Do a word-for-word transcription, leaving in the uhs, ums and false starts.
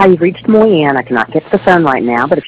Hi, you've reached Moyanne. I cannot get to the phone right now, but if